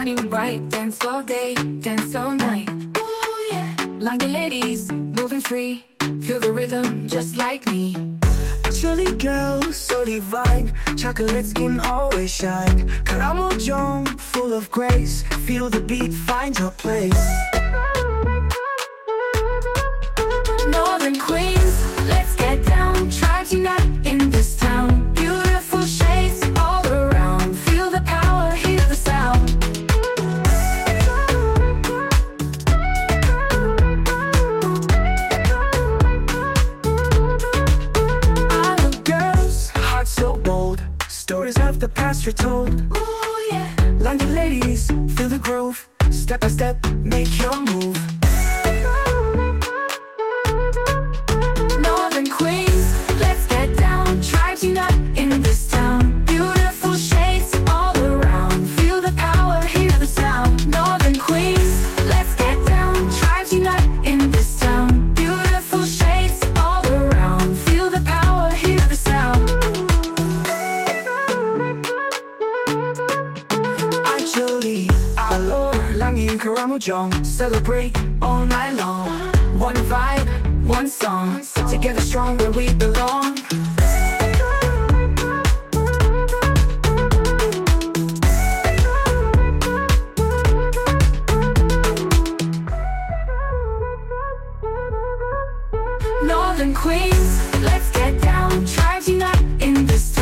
shining bright. Dance all day, dance all night. Ooh, yeah. London ladies, moving free. Feel the rhythm just like me. Chilly girl, so divine. Chocolate skin always shine. Caramel jump, full of grace. Feel the beat, find your place. Northern Queens, let's get down. Try to unite in this town. Beautiful shades all around. Feel the power, hear the sound. Island girls, hearts so bold. Stories of the past retold. Ooh, yeah. London ladies, feel the groove. Step by step, make your move. Northern Queens, let's get down. Try to unite in this town. Beautiful shades all around. Feel the power, hear the sound. Northern Queens, let's get down. Try to unite in this town. Beautiful shades all around. Feel the power, hear the sound. Actually, Alor, Langin, Karamojong. Celebrate all night long. One vibe, one song. Together strong where we belong. Northern Queens, let's get down. Try to unite in this